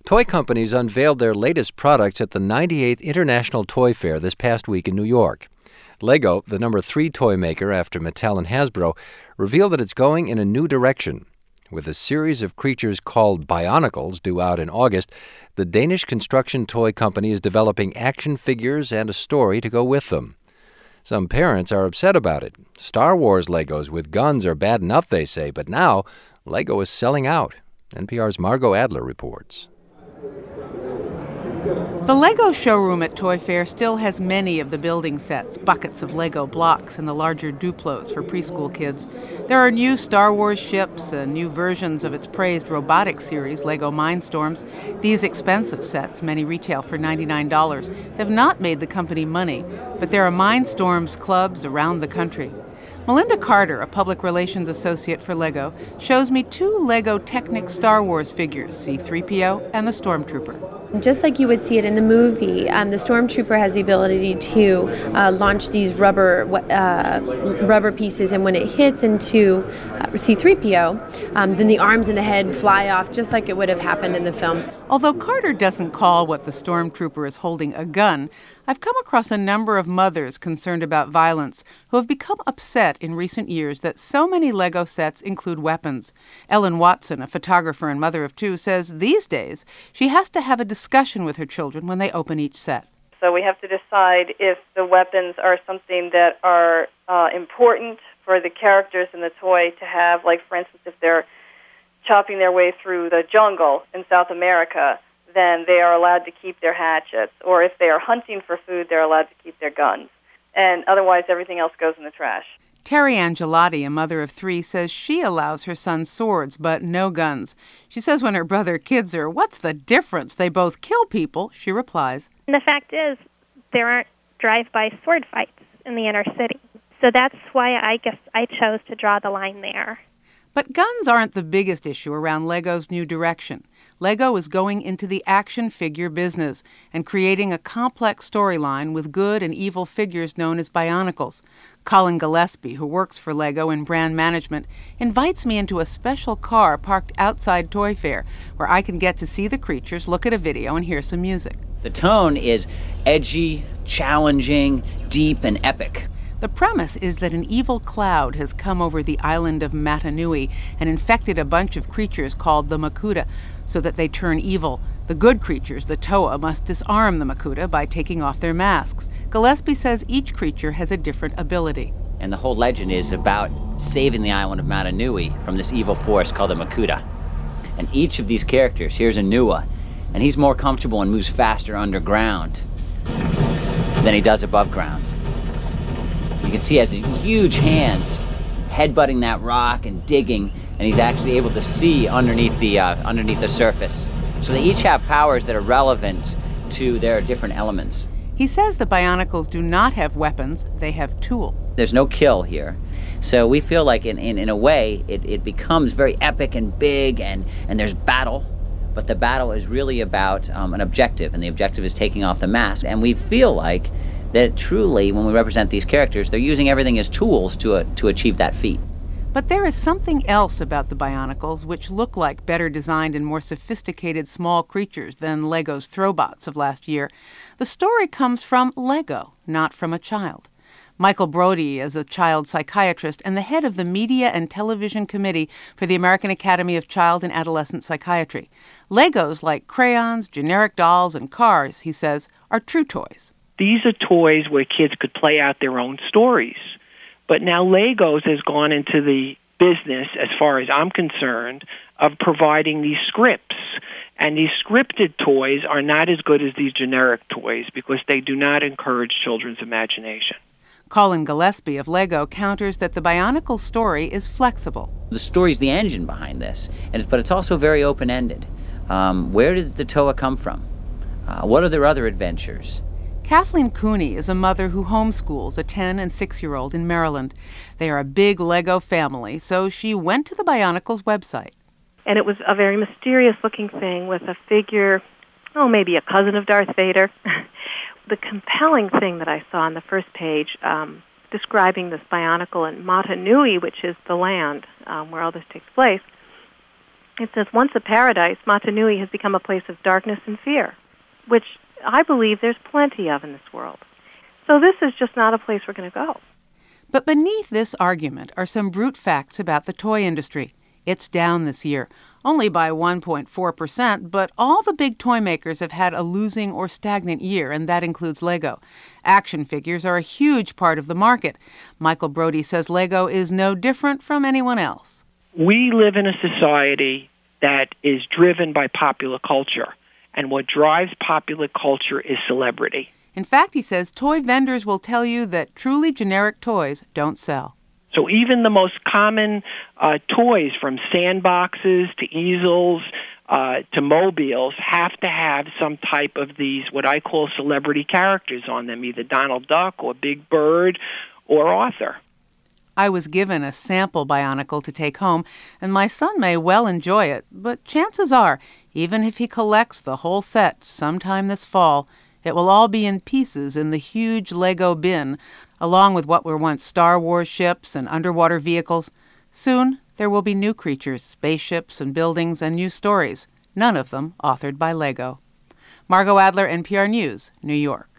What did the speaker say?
Toy companies unveiled their latest products at the 98th International Toy Fair this past week in New York. Lego, the number 3 toy maker after Mattel and Hasbro, revealed that it's going in a new direction. With a series of creatures called Bionicles due out in August, the Danish construction toy company is developing action figures and a story to go with them. Some parents are upset about it. Star Wars Legos with guns are bad enough, they say, but now Lego is selling out. NPR's Margot Adler reports. The Lego showroom at Toy Fair still has many of the building sets, buckets of Lego blocks, and the larger Duplos for preschool kids. There are new Star Wars ships and new versions of its praised robotic series, Lego Mindstorms. These expensive sets, many retail for $99, have not made the company money, but there are Mindstorms clubs around the country. Melinda Carter, a public relations associate for Lego, shows me 2 Lego Technic Star Wars figures, C-3PO and the Stormtrooper. Just like you would see it in the movie, the Stormtrooper has the ability to launch these rubber pieces, and when it hits into C-3PO, then the arms and the head fly off just like it would have happened in the film. Although Carter doesn't call what the Stormtrooper is holding a gun, I've come across a number of mothers concerned about violence who have become upset in recent years that so many Lego sets include weapons. Ellen Watson, a photographer and mother of 2, says these days she has to have a discussion with her children when they open each set. So we have to decide if the weapons are something that are important for the characters in the toy to have, like, for instance, if they're chopping their way through the jungle in South America, then they are allowed to keep their hatchets. Or if they are hunting for food, they're allowed to keep their guns. And otherwise, everything else goes in the trash. Terry Angelotti, a mother of 3, says she allows her son swords, but no guns. She says when her brother kids her, "What's the difference? They both kill people," she replies, "And the fact is, there aren't drive-by sword fights in the inner city. So that's why I guess I chose to draw the line there." But guns aren't the biggest issue around Lego's new direction. Lego is going into the action figure business and creating a complex storyline with good and evil figures known as Bionicles. Colin Gillespie, who works for Lego in brand management, invites me into a special car parked outside Toy Fair where I can get to see the creatures, look at a video, and hear some music. The tone is edgy, challenging, deep, and epic. The premise is that an evil cloud has come over the island of Matanui and infected a bunch of creatures called the Makuta so that they turn evil. The good creatures, the Toa, must disarm the Makuta by taking off their masks. Gillespie says each creature has a different ability. And the whole legend is about saving the island of Matanui from this evil force called the Makuta. And each of these characters, here's a Nua, and he's more comfortable and moves faster underground than he does above ground. You can see he has huge hands headbutting that rock and digging, and he's actually able to see underneath the surface. So they each have powers that are relevant to their different elements. He says the Bionicles do not have weapons, they have tools. There's no kill here. So we feel like in a way it becomes very epic and big, and there's battle, but the battle is really about an objective, and the objective is taking off the mask. And we feel like that truly, when we represent these characters, they're using everything as tools to achieve that feat. But there is something else about the Bionicles which look like better designed and more sophisticated small creatures than Lego's Throwbots of last year. The story comes from Lego, not from a child. Michael Brody is a child psychiatrist and the head of the Media and Television Committee for the American Academy of Child and Adolescent Psychiatry. Legos, like crayons, generic dolls, and cars, he says, are true toys. These are toys where kids could play out their own stories. But now Legos has gone into the business, as far as I'm concerned, of providing these scripts. And these scripted toys are not as good as these generic toys because they do not encourage children's imagination. Colin Gillespie of Lego counters that the Bionicle story is flexible. The story's the engine behind this, but it's also very open-ended. Where did the Toa come from? What are their other adventures? Kathleen Cooney is a mother who homeschools a 10- and 6-year-old in Maryland. They are a big Lego family, so she went to the Bionicles website. And it was a very mysterious-looking thing with a figure, maybe a cousin of Darth Vader. The compelling thing that I saw on the first page describing this Bionicle in Mata Nui, which is the land where all this takes place, It says, once a paradise, Motunui has become a place of darkness and fear, which I believe there's plenty of in this world. So this is just not a place we're going to go. But beneath this argument are some brute facts about the toy industry. It's down this year, only by 1.4%, but all the big toy makers have had a losing or stagnant year, and that includes Lego. Action figures are a huge part of the market. Michael Brody says Lego is no different from anyone else. We live in a society that is driven by popular culture, and what drives popular culture is celebrity. In fact, he says toy vendors will tell you that truly generic toys don't sell. So even the most common toys, from sandboxes to easels to mobiles, have to have some type of these, what I call celebrity characters on them, either Donald Duck or Big Bird or Arthur. I was given a sample Bionicle to take home, and my son may well enjoy it, but chances are, even if he collects the whole set sometime this fall, it will all be in pieces in the huge Lego bin, along with what were once Star Wars ships and underwater vehicles. Soon, there will be new creatures, spaceships and buildings, and new stories, none of them authored by Lego. Margot Adler, NPR News, New York.